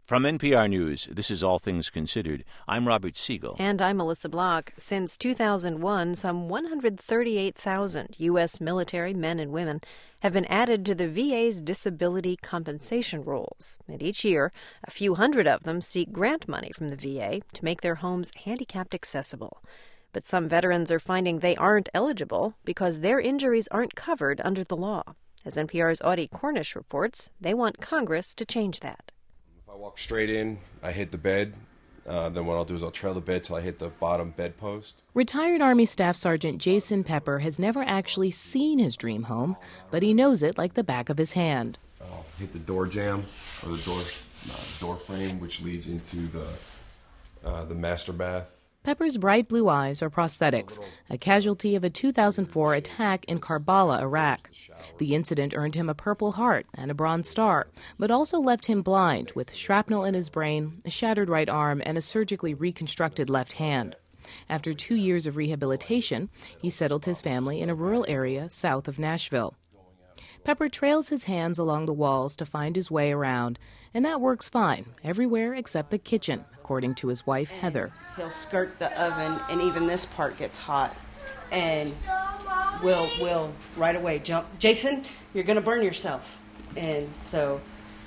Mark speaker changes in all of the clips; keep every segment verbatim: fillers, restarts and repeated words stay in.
Speaker 1: From N P R News, this is All Things Considered. I'm Robert Siegel.
Speaker 2: And I'm Melissa Block. Since two thousand one, some one hundred thirty-eight thousand U S military men and women have been added to the V A's disability compensation rolls. And each year, a few hundred of them seek grant money from the V A to make their homes handicapped accessible. But some veterans are finding they aren't eligible because their injuries aren't covered under the law. As N P R's Audie Cornish reports, they want Congress to change that.
Speaker 3: I walk straight in, I hit the bed, uh, then what I'll do is I'll trail the bed till I hit the bottom bedpost.
Speaker 4: Retired Army Staff Sergeant Jason Pepper has never actually seen his dream home, but he knows it like the back of his hand.
Speaker 3: I'll hit the door jamb, or the door uh, door frame, which leads into the, uh, the master bath.
Speaker 4: Pepper's bright blue eyes are prosthetics, a casualty of a two thousand four attack in Karbala, Iraq. The incident earned him a Purple Heart and a Bronze Star, but also left him blind with shrapnel in his brain, a shattered right arm, and a surgically reconstructed left hand. After two years of rehabilitation, he settled his family in a rural area south of Nashville. Pepper trails his hands along the walls to find his way around, and that works fine, everywhere except the kitchen, according to his wife, Heather.
Speaker 5: He'll skirt the oven, and even this part gets hot, and we'll, we'll right away jump, Jason, you're going to burn yourself. And so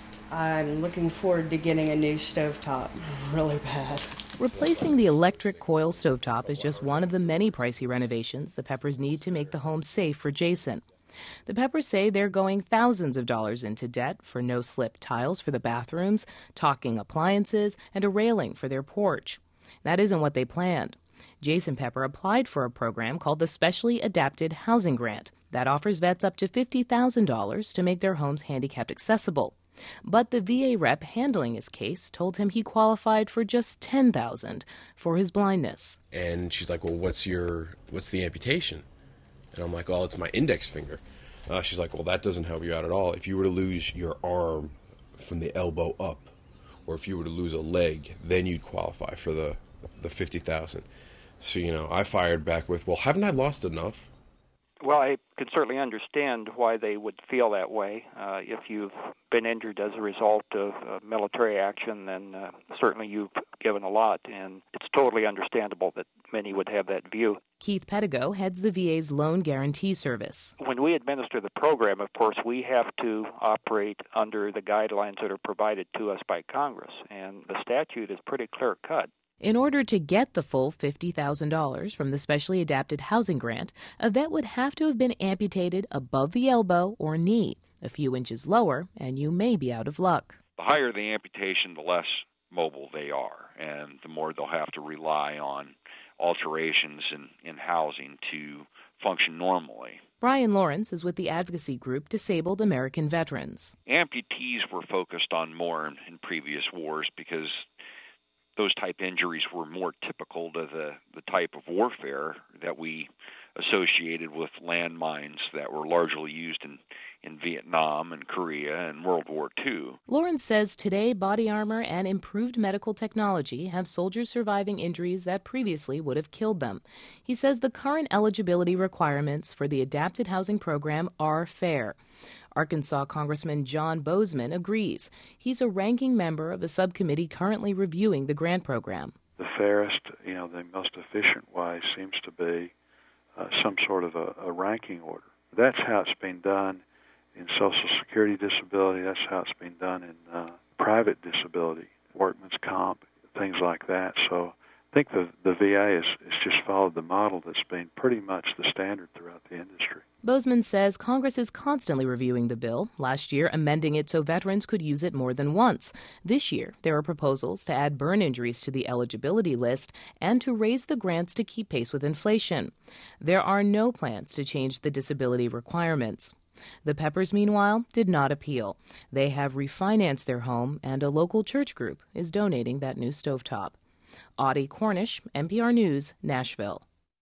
Speaker 5: I'm looking forward to getting a new stovetop really bad.
Speaker 4: Replacing the electric coil stovetop is just one of the many pricey renovations the Peppers need to make the home safe for Jason. The Peppers say they're going thousands of dollars into debt for no-slip tiles for the bathrooms, talking appliances, and a railing for their porch. That isn't what they planned. Jason Pepper applied for a program called the Specially Adapted Housing Grant that offers vets up to fifty thousand dollars to make their homes handicapped accessible. But the V A rep handling his case told him he qualified for just ten thousand dollars for his blindness.
Speaker 3: And she's like, well, what's your, what's the amputation? And I'm like, oh, it's my index finger. Uh, she's like, well, that doesn't help you out at all. If you were to lose your arm from the elbow up, or if you were to lose a leg, then you'd qualify for the the fifty thousand dollars. So, you know, I fired back with, well, haven't I lost enough?
Speaker 6: Well, I can certainly understand why they would feel that way. Uh, if you've been injured as a result of uh, military action, then uh, certainly you've given a lot, and it's totally understandable that many would have that view.
Speaker 4: Keith Pedigo heads the V A's Loan Guarantee Service.
Speaker 6: When we administer the program, of course, we have to operate under the guidelines that are provided to us by Congress, and the statute is pretty clear-cut.
Speaker 4: In order to get the full fifty thousand dollars from the Specially Adapted Housing Grant, a vet would have to have been amputated above the elbow or knee. A few inches lower, and you may be out of luck.
Speaker 7: The higher the amputation, the less mobile they are, and the more they'll have to rely on alterations in, in housing to function normally.
Speaker 4: Brian Lawrence is with the advocacy group Disabled American Veterans.
Speaker 7: Amputees were focused on more in, in previous wars because those type injuries were more typical to the, the type of warfare that we associated with landmines that were largely used in, in Vietnam and Korea and World War Two.
Speaker 4: Lawrence says today body armor and improved medical technology have soldiers surviving injuries that previously would have killed them. He says the current eligibility requirements for the Adapted Housing Program are fair. Arkansas Congressman John Bozeman agrees. He's a ranking member of a subcommittee currently reviewing the grant program.
Speaker 8: The fairest, you know, the most efficient way seems to be uh, some sort of a, a ranking order. That's how it's been done in Social Security disability. That's how it's been done in uh, private disability, workman's comp, things like that. So I think the, the V A has, has just followed the model that's been pretty much the standard throughout the industry.
Speaker 4: Bozeman says Congress is constantly reviewing the bill, last year amending it so veterans could use it more than once. This year, there are proposals to add burn injuries to the eligibility list and to raise the grants to keep pace with inflation. There are no plans to change the disability requirements. The Peppers, meanwhile, did not appeal. They have refinanced their home, and a local church group is donating that new stovetop. Audie Cornish, N P R News, Nashville.